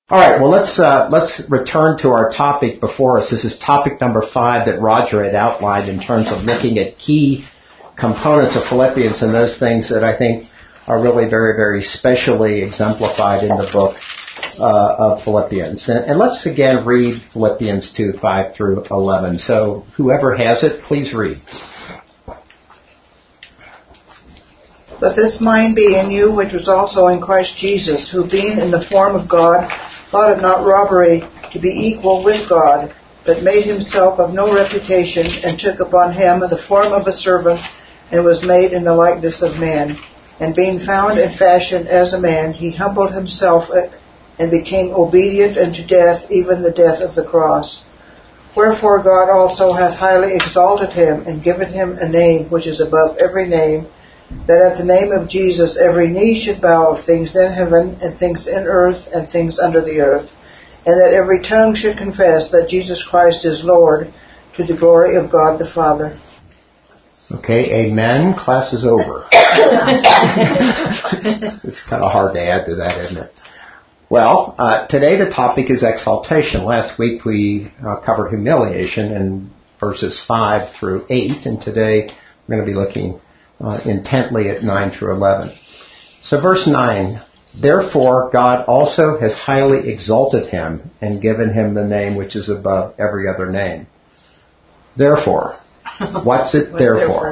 All right, well, let's return to our topic before us. This is topic number 5 that Roger had outlined in terms of looking at key components of Philippians and those things that I think are really very, very specially exemplified in the book of Philippians. And let's again read Philippians 2, 5 through 11. So whoever has it, please read. Let this mind be in you, which was also in Christ Jesus, who being in the form of God, thought it not robbery to be equal with God, but made himself of no reputation, and took upon him the form of a servant, and was made in the likeness of man. And being found in fashion as a man, he humbled himself and became obedient unto death, even the death of the cross. Wherefore God also hath highly exalted him, and given him a name which is above every name, that at the name of Jesus every knee should bow, of things in heaven, and things in earth, and things under the earth, and that every tongue should confess that Jesus Christ is Lord, to the glory of God the Father. Okay, amen. Class is over. It's kind of hard to add to that, isn't it? Well, today the topic is exaltation. Last week we covered humiliation in verses 5 through 8, and today we're going to be looking intently at 9 through 11. So verse 9, therefore God also has highly exalted him and given him the name which is above every other name. Therefore, what's it there for?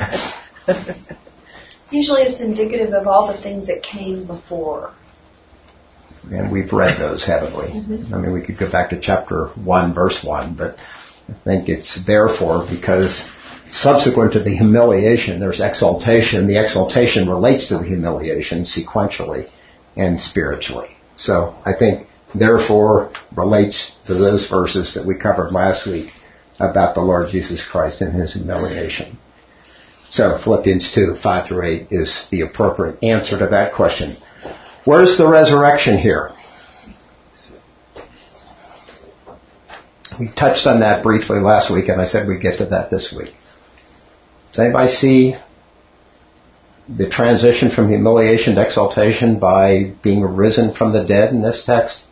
Usually it's indicative of all the things that came before. And we've read those, haven't we? Mm-hmm. I mean, we could go back to chapter 1, verse 1, but I think it's therefore because subsequent to the humiliation, there's exaltation. The exaltation relates to the humiliation sequentially and spiritually. So I think, therefore, relates to those verses that we covered last week about the Lord Jesus Christ and his humiliation. So Philippians 2, 5 through 8 is the appropriate answer to that question. Where's the resurrection here? We touched on that briefly last week, and I said we'd get to that this week. Does anybody see the transition from humiliation to exaltation by being risen from the dead in this text?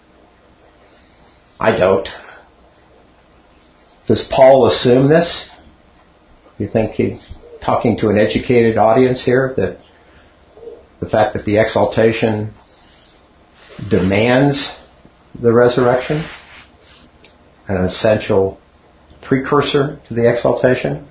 I don't. Does Paul assume this? You think he's talking to an educated audience here, that the fact that the exaltation demands the resurrection, an essential precursor to the exaltation?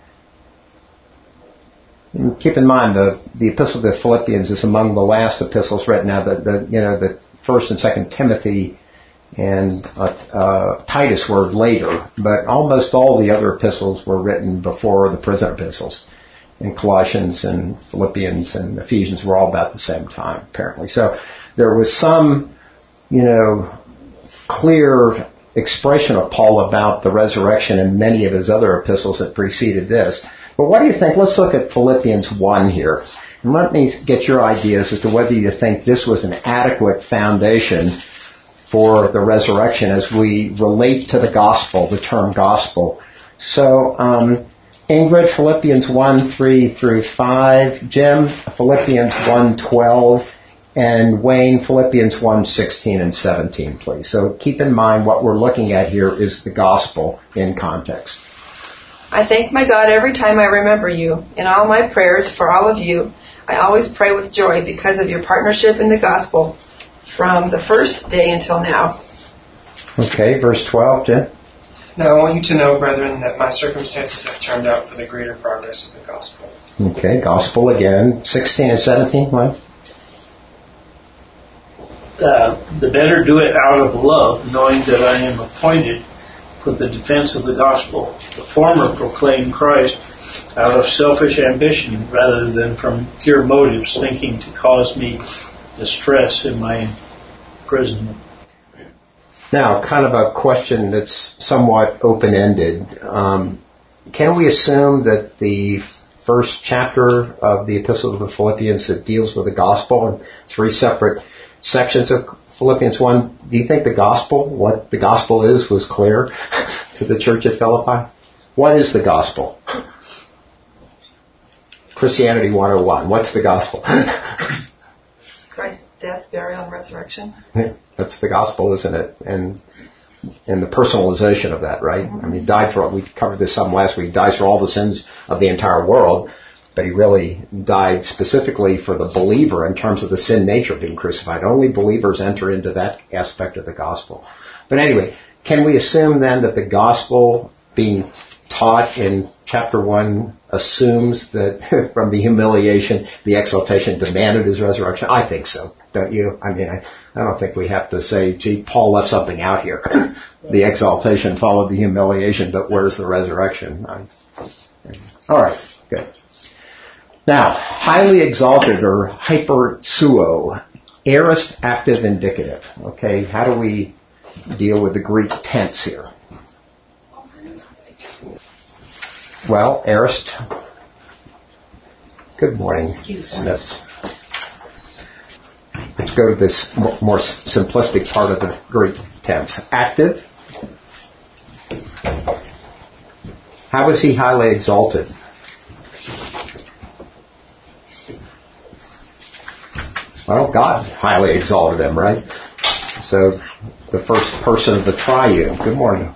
And keep in mind, the Epistle to the Philippians is among the last epistles written. Now, the 1st and 2nd Timothy and Titus were later, but almost all the other epistles were written before the present epistles. And Colossians and Philippians and Ephesians were all about the same time, apparently. So there was some, clear expression of Paul about the resurrection in many of his other epistles that preceded this. But what do you think? Let's look at Philippians 1 here. And let me get your ideas as to whether you think this was an adequate foundation for the resurrection as we relate to the gospel, the term gospel. So, Ingrid, Philippians 1, 3 through 5. Jim, Philippians 1, 12. And Wayne, Philippians 1, 16 and 17, please. So keep in mind what we're looking at here is the gospel in context. I thank my God every time I remember you. In all my prayers for all of you, I always pray with joy because of your partnership in the gospel from the first day until now. Okay, verse 12, Jim. Now I want you to know, brethren, that my circumstances have turned out for the greater progress of the gospel. Okay, gospel again. 16 and 17, Mike. The better do it out of love, knowing that I am appointed for the defense of the gospel. The former proclaim Christ out of selfish ambition rather than from pure motives, thinking to cause me distress in my imprisonment. Now, kind of a question that's somewhat open-ended. Can we assume that the first chapter of the Epistle to the Philippians that deals with the gospel in 3 separate sections of Philippians 1, do you think the gospel, what the gospel is, was clear to the church at Philippi? What is the gospel? Christianity 101. What's the gospel? Christ death, burial, and resurrection. That's the gospel, isn't it? And the personalization of that, right? I mean, he died for, we covered this some last week, he dies for all the sins of the entire world, but he really died specifically for the believer in terms of the sin nature of being crucified. Only believers enter into that aspect of the gospel. But anyway, can we assume then that the gospel being taught in chapter 1 assumes that from the humiliation, the exaltation demanded his resurrection? I think so, don't you? I mean, I don't think we have to say, gee, Paul left something out here. The exaltation followed the humiliation, but where's the resurrection? All right, good. Now, highly exalted or hypersuo, aorist, active, indicative. Okay, how do we deal with the Greek tense here? Well, aorist. Good morning. Excuse me. Let's go to this more simplistic part of the Greek tense. Active. How is he highly exalted? Well, God highly exalted him, right? So, the first person of the triune. Good morning.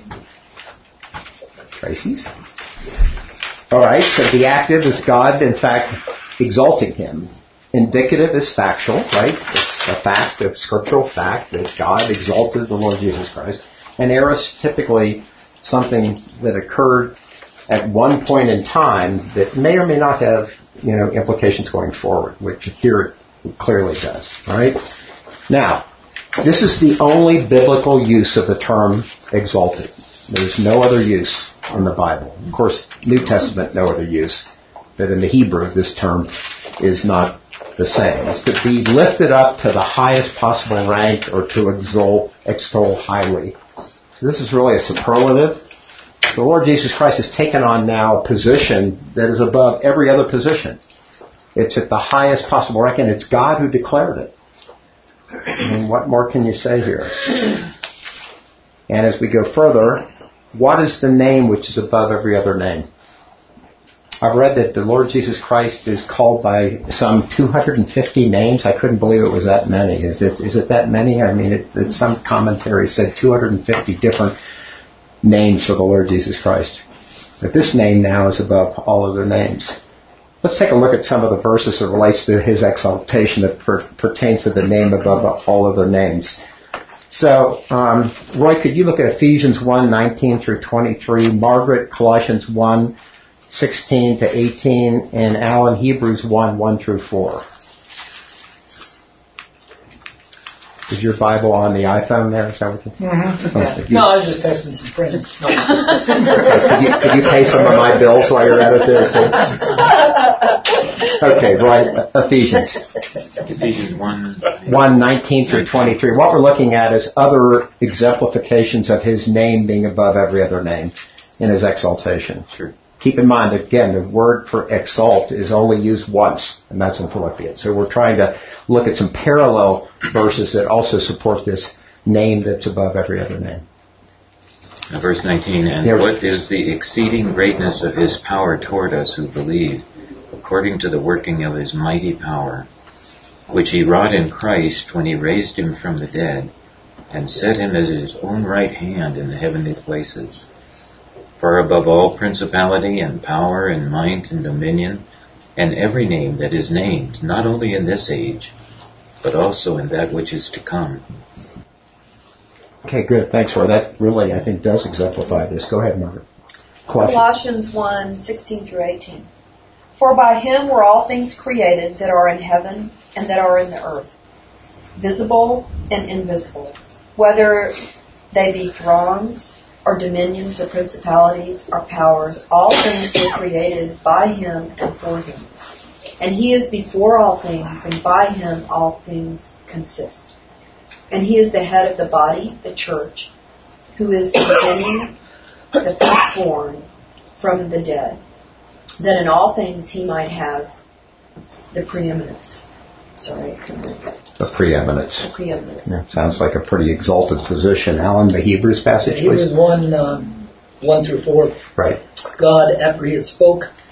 Tracy's. All right, so the active is God, in fact, exalting him. Indicative is factual, right? It's a fact, a scriptural fact that God exalted the Lord Jesus Christ. And aorist, typically something that occurred at one point in time that may or may not have, implications going forward, which here it clearly does, right? Now, this is the only biblical use of the term exalted. There's no other use in the Bible. Of course, New Testament, no other use. But in the Hebrew, this term is not the same. It's to be lifted up to the highest possible rank or to extol highly. So this is really a superlative. The Lord Jesus Christ has taken on now a position that is above every other position. It's at the highest possible rank, and it's God who declared it. I mean, what more can you say here? And as we go further, what is the name which is above every other name? I've read that the Lord Jesus Christ is called by some 250 names. I couldn't believe it was that many. Is it that many? I mean, some commentary said 250 different names for the Lord Jesus Christ. But this name now is above all other names. Let's take a look at some of the verses that relates to his exaltation that pertains to the name above all other names. So, Roy, could you look at Ephesians 1:19 through 23, Margaret, Colossians 1:16 to 18, and Alan, Hebrews 1:1 through 4. Is your Bible on the iPhone there? Is that what No, I was just texting some friends. Could you pay some of my bills while you're at it there too? Okay, right. Ephesians 1:19 through 23. What we're looking at is other exemplifications of his name being above every other name in his exaltation. Sure. Keep in mind that, again, the word for exalt is only used once, and that's in Philippians. So we're trying to look at some parallel verses that also support this name that's above every other name. Verse 19, and what is the exceeding greatness of his power toward us who believe, according to the working of his mighty power, which he wrought in Christ when he raised him from the dead, and set him at his own right hand in the heavenly places. Far above all principality and power and might and dominion, and every name that is named, not only in this age, but also in that which is to come. Okay, good. Thanks, Roy. That really, I think, does exemplify this. Go ahead, Margaret. Colossians 1:16 through 18. For by him were all things created that are in heaven and that are in the earth, visible and invisible, whether they be thrones or dominions or principalities or powers, all things were created by him and for him. And he is before all things, and by him all things consist. And he is the head of the body, the church, who is the beginning, the firstborn from the dead, that in all things he might have the preeminence. The preeminence. The preeminence. Yeah, sounds like a pretty exalted position. Alan, the Hebrews passage, Hebrews please. 1 through 4. Right. God, after he had spoke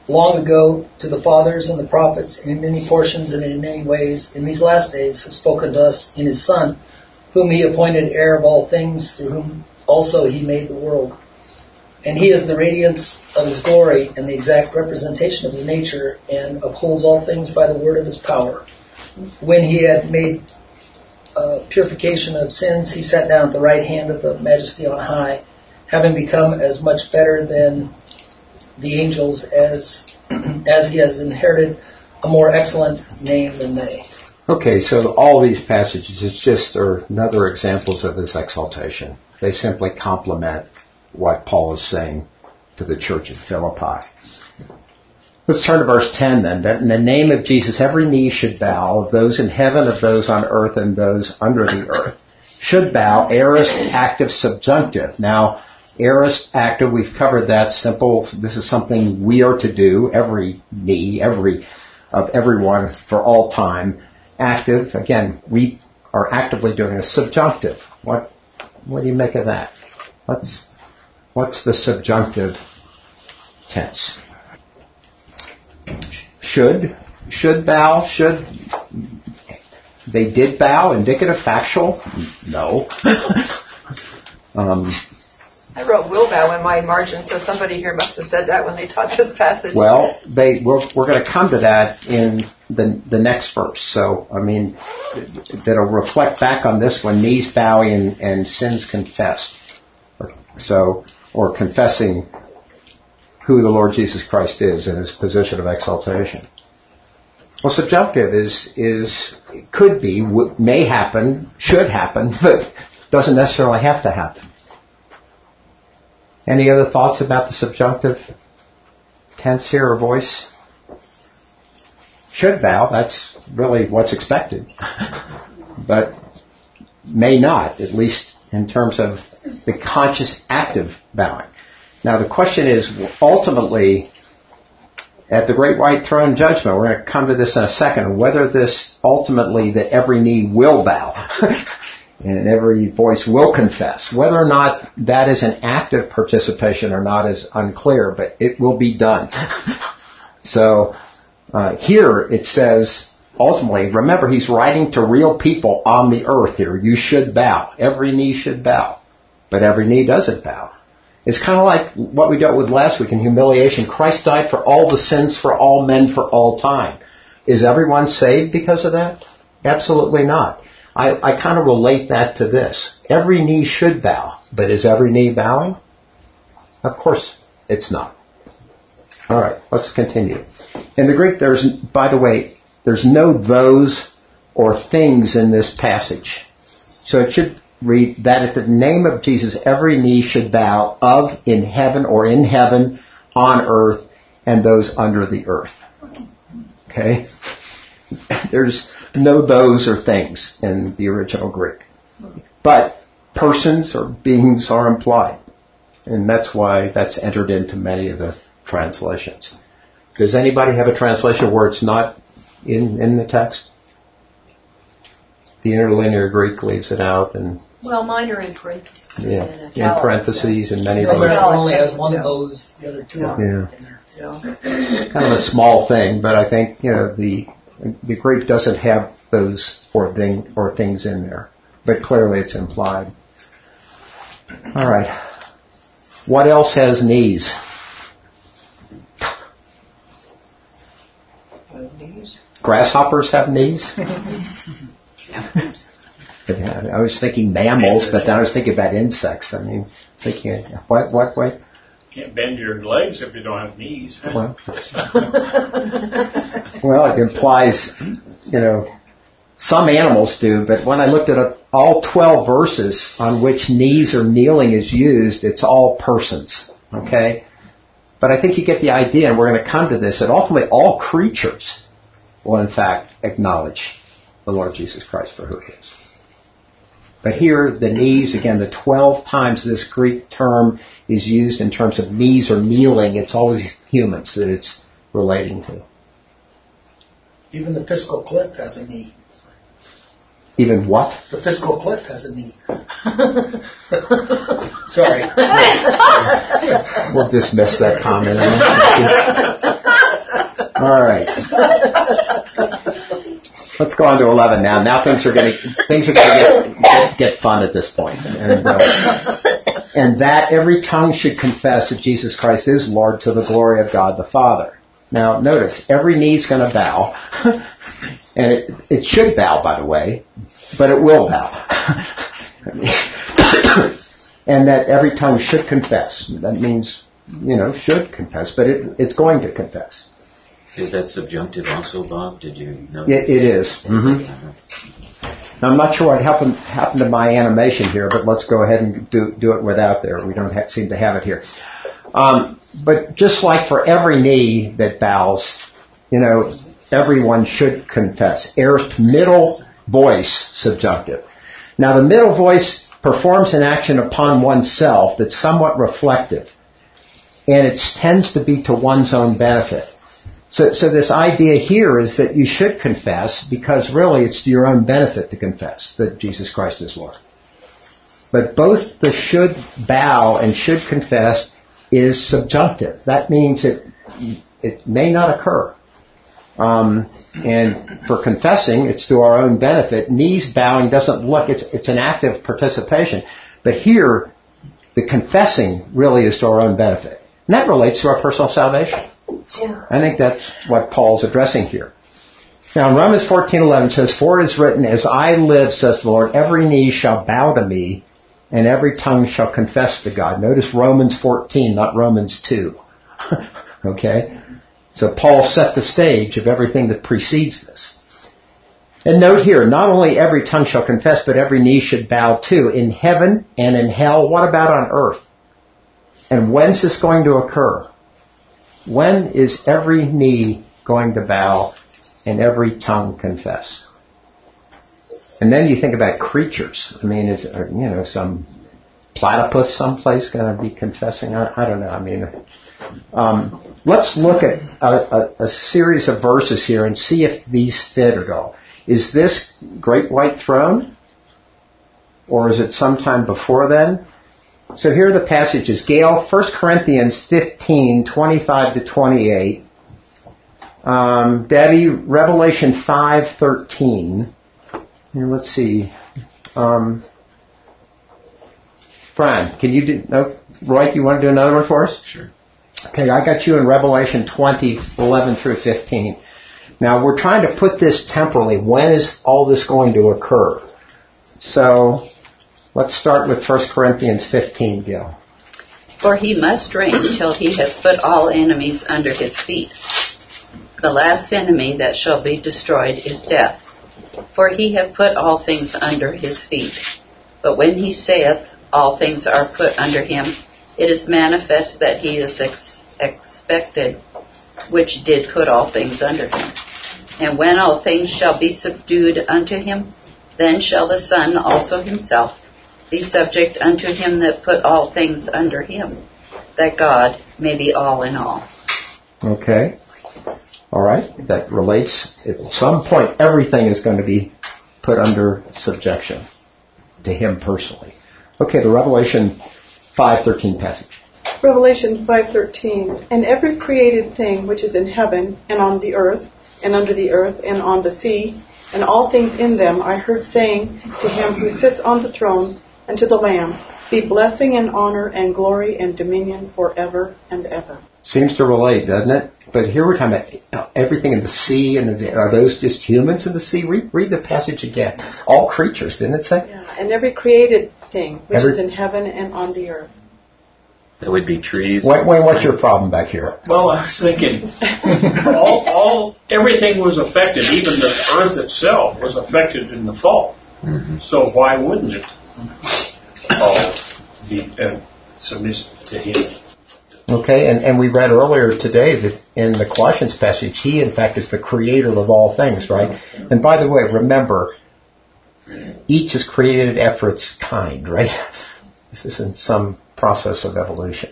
long ago to the fathers and the prophets in many portions and in many ways in these last days has spoken to us in his Son, whom he appointed heir of all things, through whom also he made the world. And he is the radiance of his glory and the exact representation of his nature, and upholds all things by the word of his power. When he had made purification of sins, he sat down at the right hand of the Majesty on high, having become as much better than the angels as he has inherited a more excellent name than they. Okay, so all these passages just are another examples of his exaltation. They simply complement what Paul is saying to the church at Philippi. Let's turn to verse 10 then. That in the name of Jesus every knee should bow, of those in heaven, of those on earth, and those under the earth. Should bow, aorist, active, subjunctive. Now, aorist, active, we've covered that. Simple. This is something we are to do. Every knee, of everyone for all time. Active, again, we are actively doing a subjunctive. What do you make of that? What's the subjunctive tense? Should bow, should. They did bow, indicative, factual? No. I wrote will bow in my margin, so somebody here must have said that when they taught this passage. Well, we're going to come to that in the next verse. So, I mean, that'll reflect back on this one, knees bowing and sins confessed. Or confessing who the Lord Jesus Christ is in his position of exaltation. Well, subjunctive could be, may happen, should happen, but doesn't necessarily have to happen. Any other thoughts about the subjunctive tense here or voice? Should bow, that's really what's expected. But may not, at least in terms of the conscious active bowing. Now the question is, ultimately, at the great white throne judgment, we're going to come to this in a second, whether this ultimately that every knee will bow and every voice will confess. Whether or not that is an active participation or not is unclear, but it will be done. So here it says, ultimately, remember he's writing to real people on the earth here. You should bow. Every knee should bow. But every knee doesn't bow. It's kind of like what we dealt with last week in humiliation. Christ died for all the sins, for all men, for all time. Is everyone saved because of that? Absolutely not. I kind of relate that to this. Every knee should bow, but is every knee bowing? Of course it's not. All right, let's continue. In the Greek, by the way, there's no those or things in this passage. So it should read that at the name of Jesus, every knee should bow of in heaven or in heaven, on earth, and those under the earth. Okay? There's no those or things in the original Greek. But persons or beings are implied. And that's why that's entered into many of the translations. Does anybody have a translation where it's not in the text? The interlinear Greek leaves it out, and well, mine are in parentheses. Yeah, in parentheses, and many of It them only has one of those, the other two Yeah. in there. kind of a small thing, but I think the Greek doesn't have those or things in there, but clearly it's implied. All right, what else has knees? Grasshoppers have knees? I was thinking mammals, but then I was thinking about insects. I mean, thinking, what? Can't bend your legs if you don't have knees. Well, it implies, some animals do, but when I looked at all 12 verses on which knees or kneeling is used, it's all persons, okay? But I think you get the idea, and we're going to come to this, that ultimately all creatures will in fact acknowledge the Lord Jesus Christ for who he is. But here, the knees, again, the 12 times this Greek term is used in terms of knees or kneeling, it's always humans that it's relating to. Even the fiscal cliff has a knee. Even what? The fiscal cliff has a knee. Sorry. We'll dismiss that comment. All right. Let's go on to 11 now. Now things are going to get fun at this point. And that every tongue should confess that Jesus Christ is Lord to the glory of God the Father. Now notice, every knee's going to bow. And it should bow, by the way, but it will bow. And that every tongue should confess. That means, should confess, but it's going to confess. Is that subjunctive also, Bob? Did you know? It is. Mm-hmm. Now, I'm not sure what happened to my animation here, but let's go ahead and do it without there. We don't seem to have it here. But just like for every knee that bows, everyone should confess. Erst middle voice subjunctive. Now, the middle voice performs an action upon oneself that's somewhat reflective, and it tends to be to one's own benefit. So this idea here is that you should confess because really it's to your own benefit to confess that Jesus Christ is Lord. But both the should bow and should confess is subjunctive. That means it may not occur. And for confessing, it's to our own benefit. Knees bowing doesn't look, it's an active participation. But here, the confessing really is to our own benefit. And that relates to our personal salvation. Yeah. I think that's what Paul's addressing here. Now in Romans 14:11 says, "For it is written, as I live, says the Lord, every knee shall bow to me, and every tongue shall confess to God." Notice Romans 14, not Romans 2. Okay? So Paul set the stage of everything that precedes this. And note here, not only every tongue shall confess, but every knee should bow too, in heaven and in hell. What about on earth? And when's this going to occur? When is every knee going to bow and every tongue confess? And then you think about creatures. I mean, is some platypus someplace going to be confessing? I don't know. Let's look at a series of verses here and see if these fit at all. Is this great white throne? Or is it sometime before then? So here are the passages. Gail, 1 Corinthians 15, 25 to 28. Debbie, Revelation 5:13. Here, let's see. Brian, can you do, no, Roy, you want to do another one for us? Sure. Okay, I got you in Revelation 20, 11 through 15. Now, we're trying to put this temporally. When is all this going to occur? So, let's start with 1 Corinthians 15, Gil. For he must reign till he has put all enemies under his feet. The last enemy that shall be destroyed is death. For he hath put all things under his feet. But when he saith, all things are put under him, it is manifest that he is expected, which did put all things under him. And when all things shall be subdued unto him, then shall the Son also himself be subject unto him that put all things under him, that God may be all in all. Okay. All right. That relates. At some point, everything is going to be put under subjection to him personally. Okay, the Revelation 5:13 passage. Revelation 5:13. And every created thing which is in heaven and on the earth and under the earth and on the sea and all things in them, I heard saying to him who sits on the throne and to the Lamb, be blessing and honor and glory and dominion forever and ever. Seems to relate, doesn't it? But here we're talking about everything in the sea, and are those just humans in the sea? Read the passage again. All creatures, didn't it say? Yeah, and every created thing which is in heaven and on the earth. That would be trees. Wayne, what's your problem back here? Well, I was thinking, everything was affected. Even the earth itself was affected in the fall. Mm-hmm. So why wouldn't it all be submissive to him? Okay, and we read earlier today that in the Colossians passage, he in fact is the creator of all things, right? And by the way, remember, each is created after its kind, right? This isn't some process of evolution.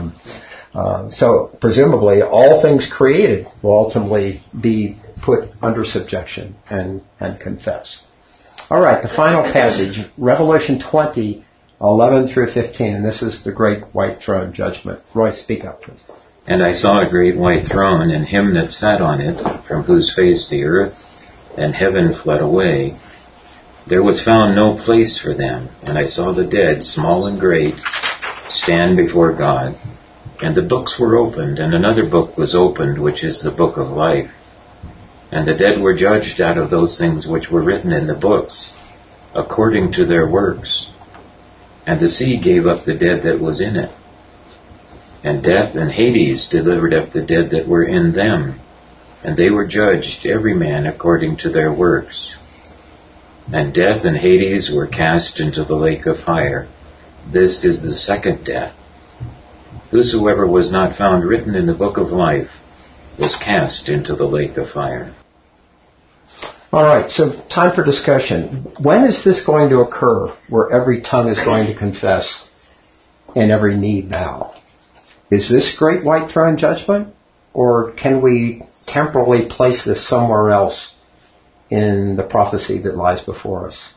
So presumably, all things created will ultimately be put under subjection and confess. All right, the final passage, Revelation 20, 11 through 15, and this is the great white throne judgment. Roy, speak up, please. And I saw a great white throne, and him that sat on it, from whose face the earth and heaven fled away. There was found no place for them. And I saw the dead, small and great, stand before God. And the books were opened, and another book was opened, which is the book of life. And the dead were judged out of those things which were written in the books, according to their works. And the sea gave up the dead that was in it. And death and Hades delivered up the dead that were in them. And they were judged, every man according to their works. And death and Hades were cast into the lake of fire. This is the second death. Whosoever was not found written in the book of life was cast into the lake of fire. All right, so time for discussion. When is this going to occur where every tongue is going to confess and every knee bow? Is this great white throne judgment? Or can we temporally place this somewhere else in the prophecy that lies before us?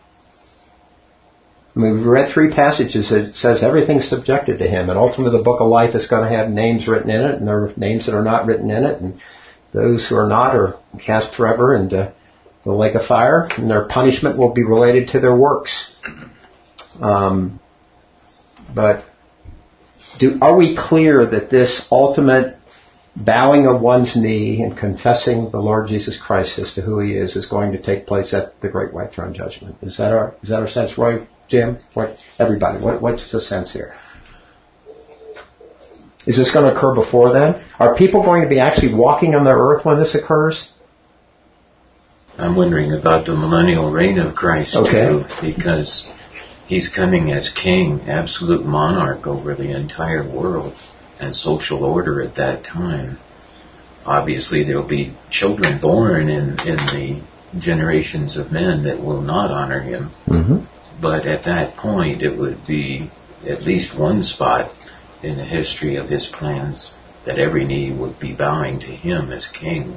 I mean, we've read 3 passages that says everything's subjected to him, and ultimately the book of life is going to have names written in it, and there are names that are not written in it, and those who are not are cast forever into the lake of fire, and their punishment will be related to their works. But are we clear that this ultimate bowing of one's knee and confessing the Lord Jesus Christ as to who he is going to take place at the great white throne judgment? Is that our sense, Roy, Jim? Everybody, what's the sense here? Is this going to occur before then? Are people going to be actually walking on the earth when this occurs? I'm wondering about the millennial reign of Christ, too, because he's coming as king, absolute monarch over the entire world and social order at that time. Obviously, there will be children born in the generations of men that will not honor him. Mm-hmm. But at that point, it would be at least one spot in the history of his plans that every knee would be bowing to him as king.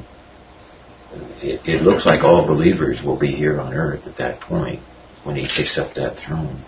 It looks like all believers will be here on earth at that point when he takes up that throne.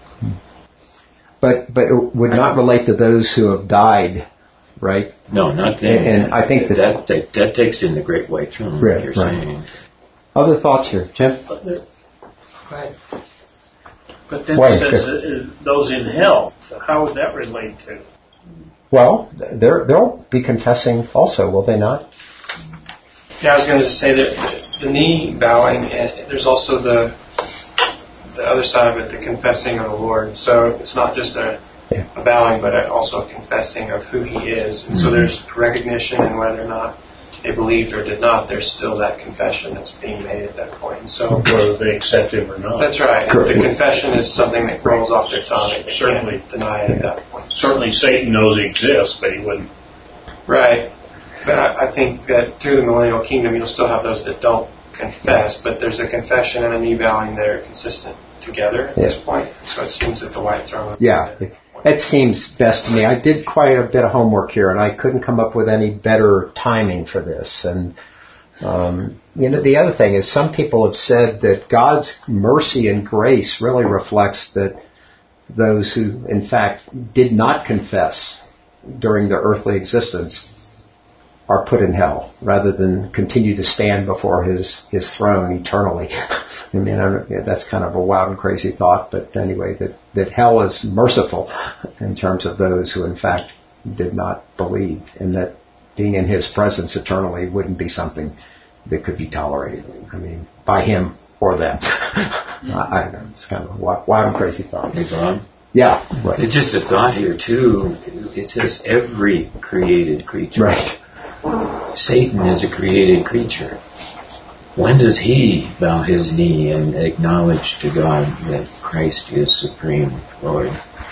But it would not relate to those who have died, right? No, not them. And I think that takes in the great white throne, like you're saying. Other thoughts here, Jim? Right. But then it says those in hell. So how would that relate to? Well, they'll be confessing also, will they not? Yeah, I was going to say that the knee bowing, and there's also the other side of it, the confessing of the Lord. So it's not just a bowing, but also a confessing of who he is. And so there's recognition, and whether or not they believed or did not, there's still that confession that's being made at that point. And so whether they accept him or not. That's right. The confession is something that rolls off their tongue. They certainly can't deny it at that point. Certainly Satan knows he exists, but he wouldn't. Right. But I think that through the millennial kingdom, you'll still have those that don't confess, but there's a confession and a knee bowing that are consistent together at this point. So it seems that the white throne... Yeah, it seems best to me. I did quite a bit of homework here, and I couldn't come up with any better timing for this. And, the other thing is some people have said that God's mercy and grace really reflects that those who, in fact, did not confess during their earthly existence are put in hell, rather than continue to stand before his throne eternally. I mean, that's kind of a wild and crazy thought, but anyway, that hell is merciful in terms of those who in fact did not believe, and that being in his presence eternally wouldn't be something that could be tolerated. I mean, by him or them. I don't know, it's kind of a wild and crazy thought. Hey, Bob? Yeah. Right. It's just a thought here, too. It says every created creature. Right. Satan is a created creature. When does he bow his knee and acknowledge to God that Christ is supreme Lord?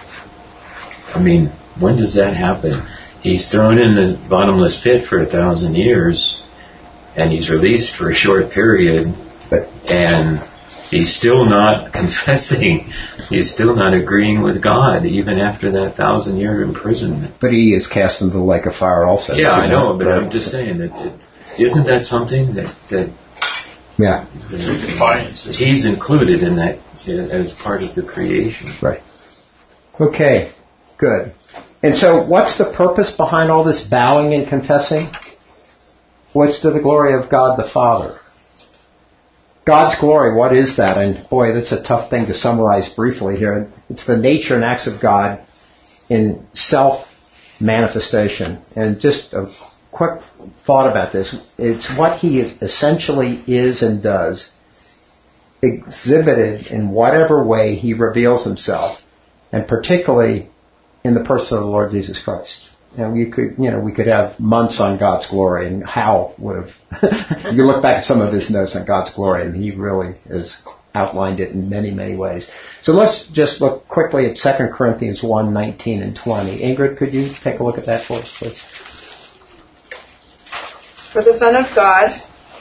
I mean, when does that happen? He's thrown in the bottomless pit for 1,000 years, and he's released for a short period, and he's still not confessing. He's still not agreeing with God, even after that 1,000-year imprisonment. But he is cast into the lake of fire also. Yeah, I know, but I'm just saying that isn't that something that yeah, he's included in that as part of the creation. Right. Okay, good. And so what's the purpose behind all this bowing and confessing? What's to the glory of God the Father? God's glory, what is that? And boy, that's a tough thing to summarize briefly here. It's the nature and acts of God in self-manifestation. And just a quick thought about this. It's what He essentially is and does, exhibited in whatever way He reveals Himself, and particularly in the person of the Lord Jesus Christ. And we could have months on God's glory, and Hal would have. You look back at some of his notes on God's glory, and he really has outlined it in many, many ways. So let's just look quickly at 2 Corinthians 1:19 and 20. Ingrid, could you take a look at that for us, please? For the Son of God,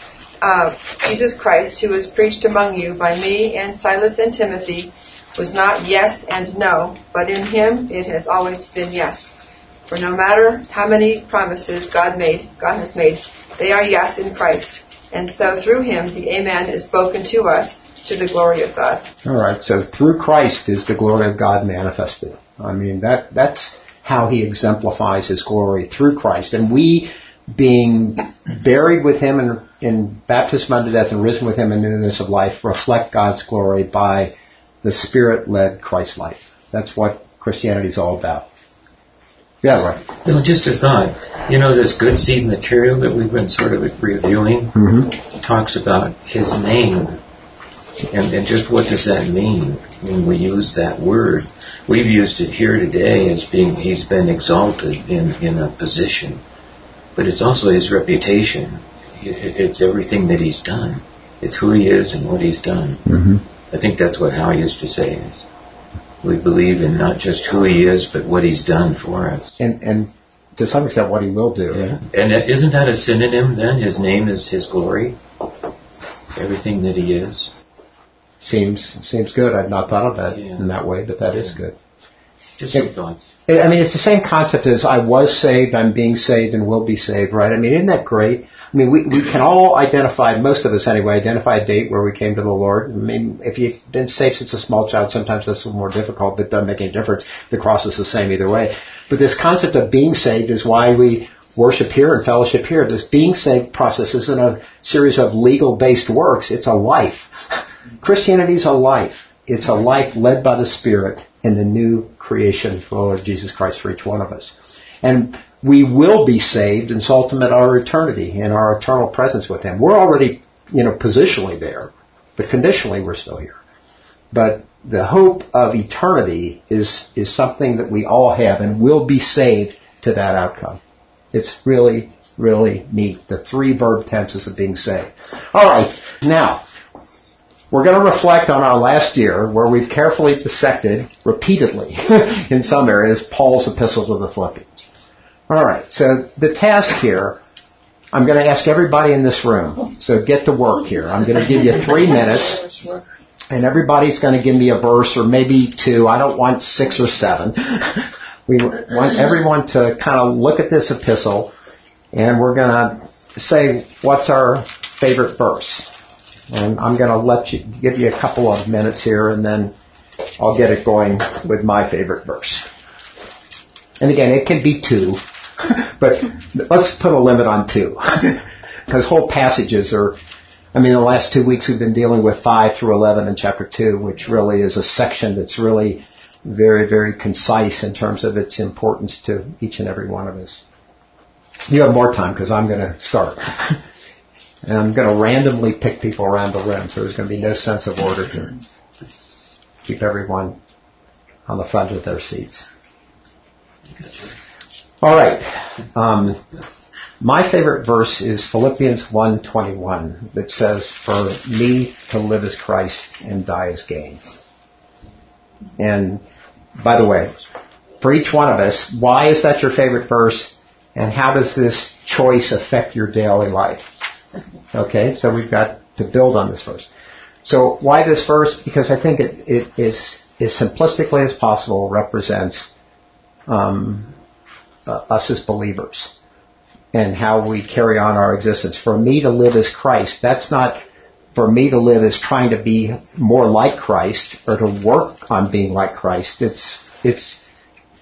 Jesus Christ, who was preached among you by me and Silas and Timothy, was not yes and no, but in Him it has always been yes. For no matter how many promises God has made, they are yes in Christ. And so through Him, the Amen is spoken to us to the glory of God. All right, so through Christ is the glory of God manifested. I mean, that's how He exemplifies His glory, through Christ. And we, being buried with Him in baptism unto death and risen with Him in newness of life, reflect God's glory by the Spirit-led Christ life. That's what Christianity is all about. Yeah, right. No, just a thought. This good seed material that we've been sort of reviewing talks about His name. And just what does that mean when we use that word? We've used it here today as being He's been exalted in a position. But it's also His reputation. It's everything that He's done. It's who He is and what He's done. Mm-hmm. I think that's what Hal used to say is, we believe in not just who He is, but what He's done for us. And to some extent what He will do. Yeah. And isn't that a synonym then? His name is His glory? Everything that He is? Seems good. I've not thought of that in that way, but that is good. Just some thoughts. I mean, it's the same concept as I was saved, I'm being saved, and will be saved, right? I mean, isn't that great? I mean, we can all identify, most of us anyway, identify a date where we came to the Lord. I mean, if you've been saved since a small child, sometimes that's a little more difficult, but it doesn't make any difference. The cross is the same either way. But this concept of being saved is why we worship here and fellowship here. This being saved process isn't a series of legal-based works. It's a life. Christianity is a life. It's a life led by the Spirit in the new creation for the Lord Jesus Christ for each one of us. And we will be saved and ultimate our eternity and our eternal presence with Him. We're already, positionally there, but conditionally we're still here. But the hope of eternity is something that we all have and will be saved to that outcome. It's really, really neat. The 3 verb tenses of being saved. All right, now, we're going to reflect on our last year where we've carefully dissected, repeatedly, in some areas, Paul's epistle to the Philippians. All right, so the task here, I'm going to ask everybody in this room, so get to work here. I'm going to give you 3 minutes, and everybody's going to give me a verse or maybe 2. I don't want 6 or 7. We want everyone to kind of look at this epistle, and we're going to say, what's our favorite verse? And I'm going to give you a couple of minutes here, and then I'll get it going with my favorite verse. And again, it can be 2, but let's put a limit on 2. Because whole passages the last 2 weeks we've been dealing with 5 through 11 in chapter 2, which really is a section that's really very, very concise in terms of its importance to each and every one of us. You have more time because I'm going to start. And I'm going to randomly pick people around the room, so there's going to be no sense of order here. Keep everyone on the front of their seats. All right. My favorite verse is Philippians 1:21 that says, "For me to live is Christ and die is gain." And by the way, for each one of us, why is that your favorite verse? And how does this choice affect your daily life? Okay, so we've got to build on this verse. So why this verse? Because I think it is as simplistically as possible represents us as believers and how we carry on our existence. For me to live as Christ, that's not for me to live as trying to be more like Christ or to work on being like Christ. It's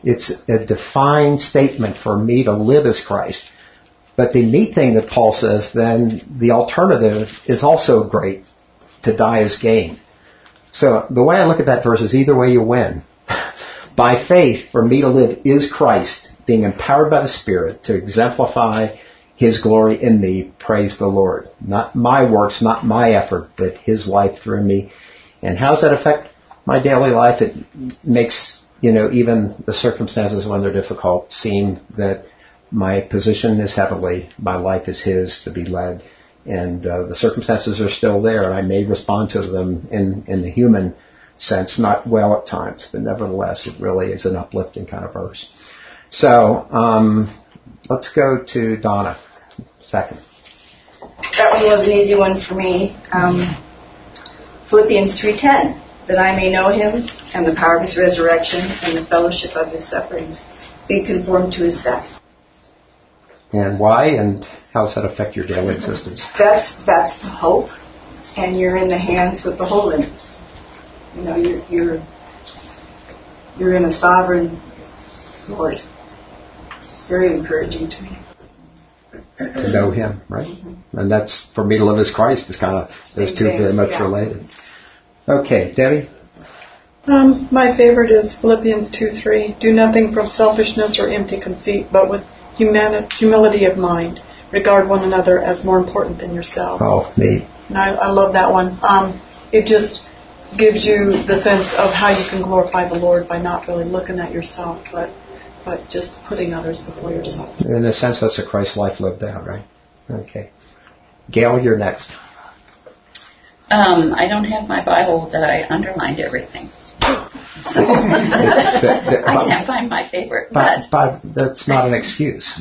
It's a defined statement for me to live as Christ. But the neat thing that Paul says, then the alternative is also great, to die as gain. So the way I look at that verse is either way you win. By faith, for me to live is Christ, being empowered by the Spirit to exemplify His glory in me, praise the Lord. Not my works, not my effort, but His life through me. And how does that affect my daily life? It makes, even the circumstances when they're difficult seem that my position is heavenly, my life is His to be led, and the circumstances are still there, and I may respond to them in the human sense, not well at times, but nevertheless, it really is an uplifting kind of verse. So, let's go to Donna, second. That one was an easy one for me. Philippians 3:10, that I may know Him and the power of His resurrection and the fellowship of His sufferings, be conformed to His death. And why, and how does that affect your daily existence? That's the hope, and you're in the hands with the Holy. You're in a sovereign Lord. Very encouraging to me. To know Him, right? Mm-hmm. And that's, for me to live as Christ, is kind of, those two very much related. Okay, Debbie? My favorite is Philippians 2:3. Do nothing from selfishness or empty conceit, but with humility of mind. Regard one another as more important than yourselves. Oh, me. And I love that one. It just gives you the sense of how you can glorify the Lord by not really looking at yourself, but just putting others before yourself. In a sense, that's a Christ life lived out, right? Okay. Gail, you're next. I don't have my Bible that I underlined everything. So I can't find my favorite. But that's not an excuse.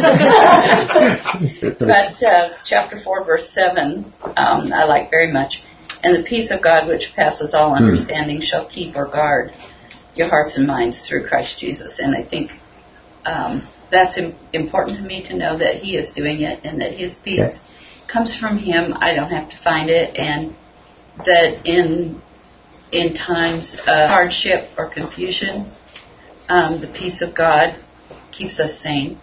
But chapter 4, verse 7, I like very much. And the peace of God, which passes all understanding, shall keep or guard your hearts and minds through Christ Jesus. And I think that's important to me to know that He is doing it and that His peace comes from Him. I don't have to find it. And that in times of hardship or confusion, the peace of God keeps us sane.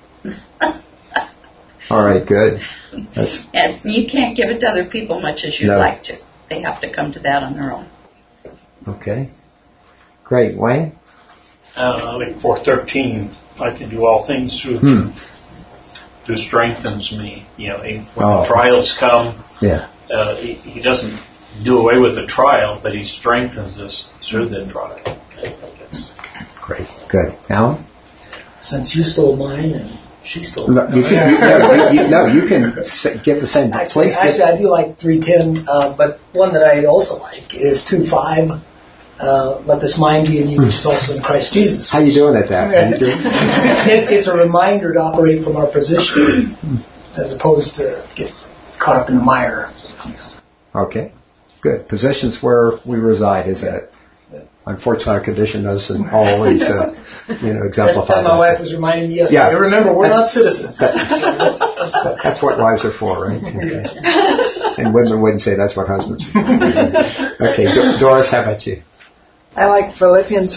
All right, good. And you can't give it to other people much as you'd like to. They have to come to that on their own. Okay. Great. Wayne? I think 4:13, I can do all things through Him who strengthens me. When the trials come, He doesn't do away with the trial, but He strengthens us through the trial. Great. Good. Alan? Since you stole mine and she stole mine. You can give the same. Actually, I do like 3:10, but one that I also like is 2:5. Let this mind be in you, which is also in Christ Jesus. How you doing at that? It's a reminder to operate from our position as opposed to get caught up in the mire. Okay, good. Positions where we reside, is that? Unfortunately, our condition doesn't always, exemplify that. My wife was reminding me yesterday. Remember, we're not citizens. That's what wives are for, right? Okay. And women wouldn't say that's what husbands are for. Okay, Doris, how about you? I like Philippians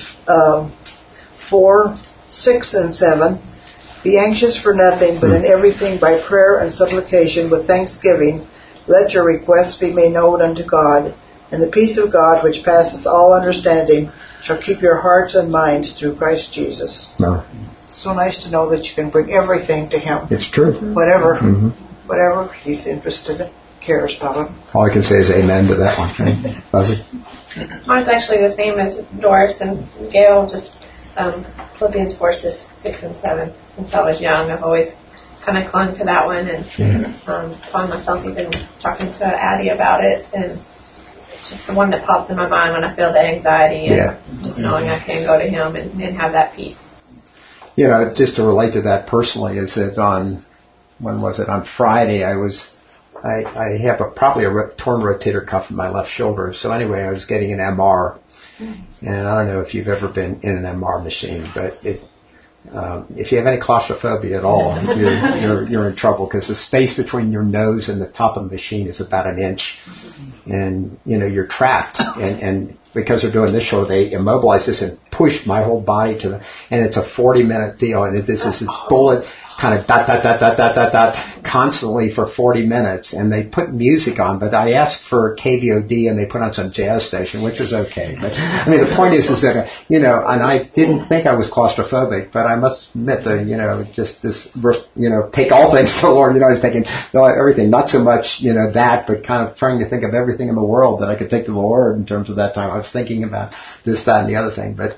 4, 6, and 7. Be anxious for nothing, but in everything by prayer and supplication with thanksgiving, let your requests be made known unto God, and the peace of God, which passes all understanding, shall keep your hearts and minds through Christ Jesus. No. It's so nice to know that you can bring everything to Him. It's true. Whatever He's interested in, cares about it. All I can say is amen to that one. Buzzy? Mine's actually the same as Doris and Gail, just Philippians 4, 6, and 7. Since I was young, I've always kind of clung to that one and found myself even talking to Addie about it, and just the one that pops in my mind when I feel the anxiety and just knowing I can go to Him and have that peace. Just to relate to that personally, is that on Friday, I have probably a torn rotator cuff in my left shoulder. So anyway, I was getting an MR, and I don't know if you've ever been in an MR machine, but if you have any claustrophobia at all, you're in trouble, because the space between your nose and the top of the machine is about an inch, and you're trapped. And because they're doing this show, they immobilize this and push my whole body to the, and it's a 40-minute deal, and it's this bullet kind of dot constantly for 40 minutes, and they put music on, but I asked for KVOD and they put on some jazz station, which was okay. But I mean, the point is that, and I didn't think I was claustrophobic, but I must admit that, just this, take all things to the Lord, I was thinking, everything, not so much, that, but kind of trying to think of everything in the world that I could take to the Lord in terms of that time. I was thinking about this, that, and the other thing, but,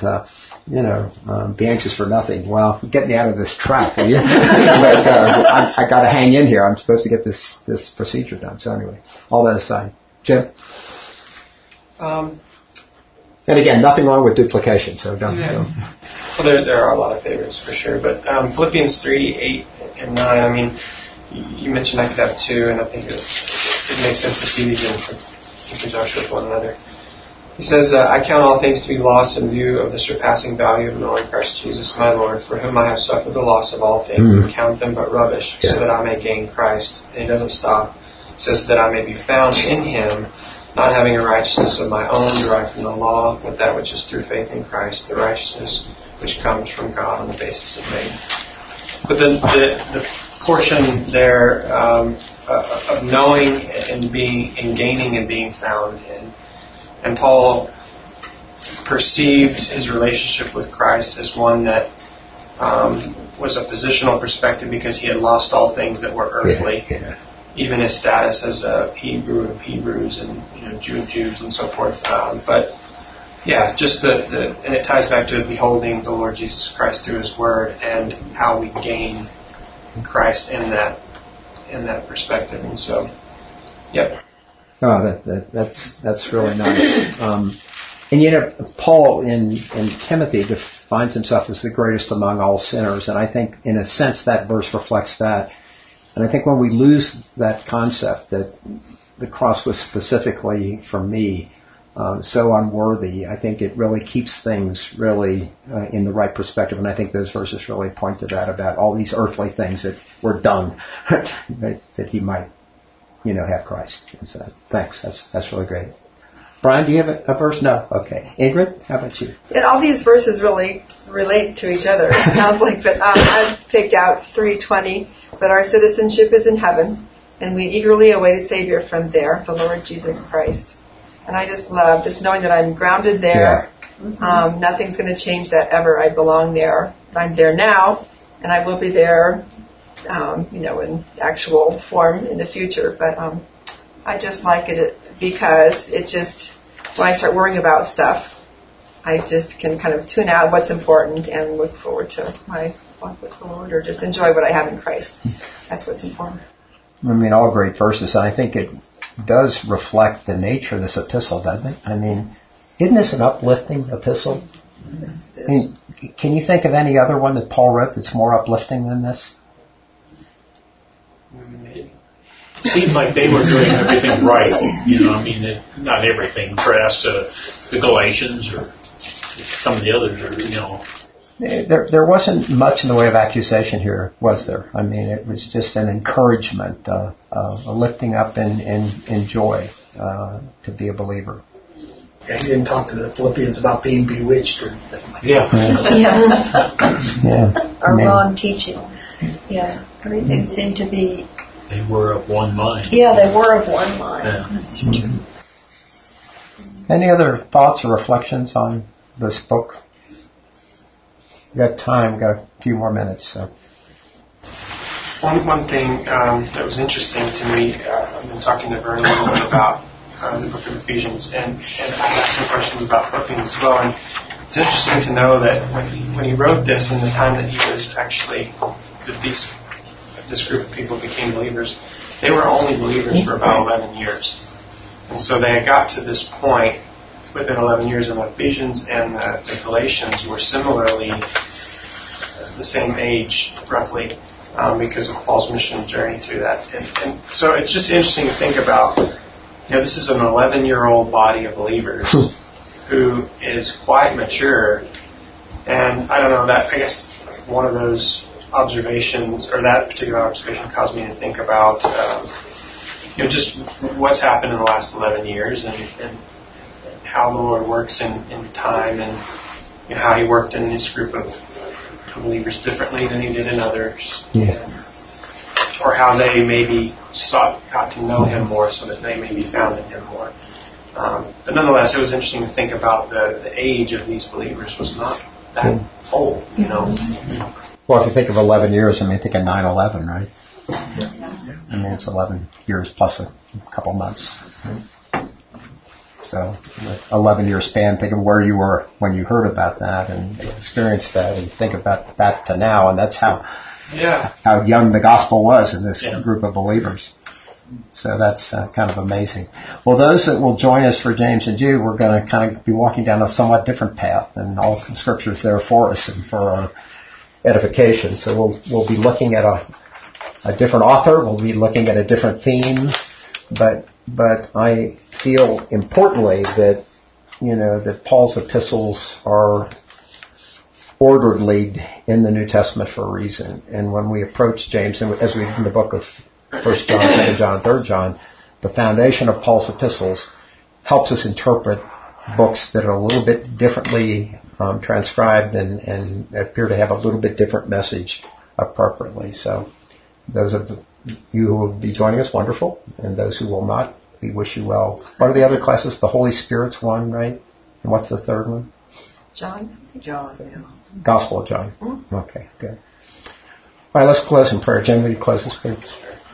be anxious for nothing. Well, get me out of this trap. But I got to hang in here. I'm supposed to get this procedure done. So anyway, all that aside, Jim. And again, nothing wrong with duplication. So don't. Well, there are a lot of favorites for sure. But Philippians 3:8 and 9. I mean, you mentioned I could have two, and I think it makes sense to see these in conjunction with one another. He says, I count all things to be lost in view of the surpassing value of knowing Christ Jesus my Lord, for whom I have suffered the loss of all things, and count them but rubbish, so that I may gain Christ. And he doesn't stop. He says that I may be found in him, not having a righteousness of my own derived from the law, but that which is through faith in Christ, the righteousness which comes from God on the basis of faith. But the portion there of knowing and gaining and being found in. And Paul perceived his relationship with Christ as one that was a positional perspective, because he had lost all things that were earthly, even his status as a Hebrew of Hebrews and Jew of Jews and so forth. But yeah, just and it ties back to beholding the Lord Jesus Christ through His Word and how we gain Christ in that perspective. And so, yep. Oh, that's really nice. And Paul in Timothy defines himself as the greatest among all sinners, and I think in a sense that verse reflects that. And I think when we lose that concept that the cross was specifically for me, so unworthy, I think it really keeps things really in the right perspective. And I think those verses really point to that, about all these earthly things that were done that he might have Christ. So, thanks. That's really great. Brian, do you have a verse? No? Okay. Ingrid, how about you? And all these verses really relate to each other, it sounds like, but I've picked out 3:20, that our citizenship is in heaven, and we eagerly await a Savior from there, the Lord Jesus Christ. And I just love just knowing that I'm grounded there. Yeah. Nothing's going to change that ever. I belong there. I'm there now, and I will be there in actual form in the future. But I just like it because it just, when I start worrying about stuff, I just can kind of tune out what's important and look forward to my walk with the Lord, or just enjoy what I have in Christ. That's what's important. I mean, all great verses. I think it does reflect the nature of this epistle, doesn't it? I mean, isn't this an uplifting epistle? I mean, can you think of any other one that Paul wrote that's more uplifting than this? Seems like they were doing everything right. Not everything. Contrast to the Galatians or some of the others, There wasn't much in the way of accusation here, was there? I mean, it was just an encouragement, a lifting up in joy to be a believer. Yeah, he didn't talk to the Philippians about being bewitched or anything like that. Or wrong teaching. Yeah, everything seemed to be... They were of one mind. Yeah, they were of one mind. Yeah. That's true. Any other thoughts or reflections on this book? We got time. We got a few more minutes. So. One thing that was interesting to me, I've been talking to Vern a little bit about the book of Ephesians, and I asked some questions about Philippians as well. And it's interesting to know that when he wrote this, in the time that he was actually this group of people became believers, they were only believers for about 11 years. And so they had got to this point within 11 years, and Ephesians and the Galatians were similarly the same age, roughly, because of Paul's mission journey through that. And so it's just interesting to think about, this is an 11-year-old body of believers who is quite mature. And I don't know, that I guess one of those observations, or that particular observation, caused me to think about just what's happened in the last 11 years and how the Lord works in time, and how He worked in this group of believers differently than He did in others. Yeah. Or how they maybe got to know Him more so that they may be found in Him more. But nonetheless, it was interesting to think about the age of these believers was not that old, Well, if you think of 11 years, think of 9/11, right? It's 11 years plus a couple months. So, 11-year span, think of where you were when you heard about that and experienced that, and think about that to now, and that's how young the gospel was in this group of believers. So that's kind of amazing. Well, those that will join us for James and Jude, we're going to kind of be walking down a somewhat different path, and all the Scripture's there for us and for our edification. So we'll be looking at a different author. We'll be looking at a different theme, but I feel importantly that that Paul's epistles are orderly in the New Testament for a reason. And when we approach James, and as we did in the book of 1 John, 2 John, 3 John, the foundation of Paul's epistles helps us interpret books that are a little bit differently transcribed and appear to have a little bit different message appropriately. So those of you who will be joining us, wonderful. And those who will not, we wish you well. What are the other classes? The Holy Spirit's one, right? And what's the third one? John, yeah. Gospel of John. Okay, good. All right, let's close in prayer. Jen, will you close this, please?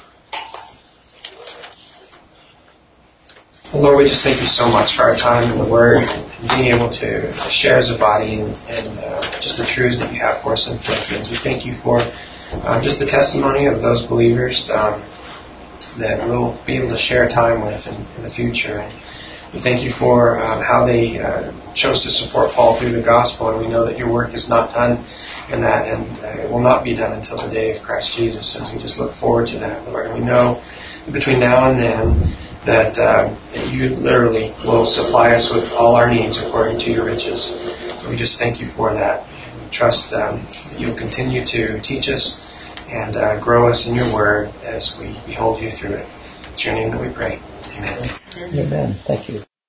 Well, Lord, we just thank You so much for our time in the Word and being able to share as a body and just the truths that You have for us in Philippians. We thank You for just the testimony of those believers that we'll be able to share time with in the future. And we thank You for how they chose to support Paul through the gospel, and we know that Your work is not done in that, and it will not be done until the day of Christ Jesus, and we just look forward to that, Lord. And we know that between now and then that You literally will supply us with all our needs according to Your riches. So we just thank You for that. And we trust that You'll continue to teach us and grow us in Your word as we behold You through it. It's Your name that we pray. Amen. Amen. Thank you.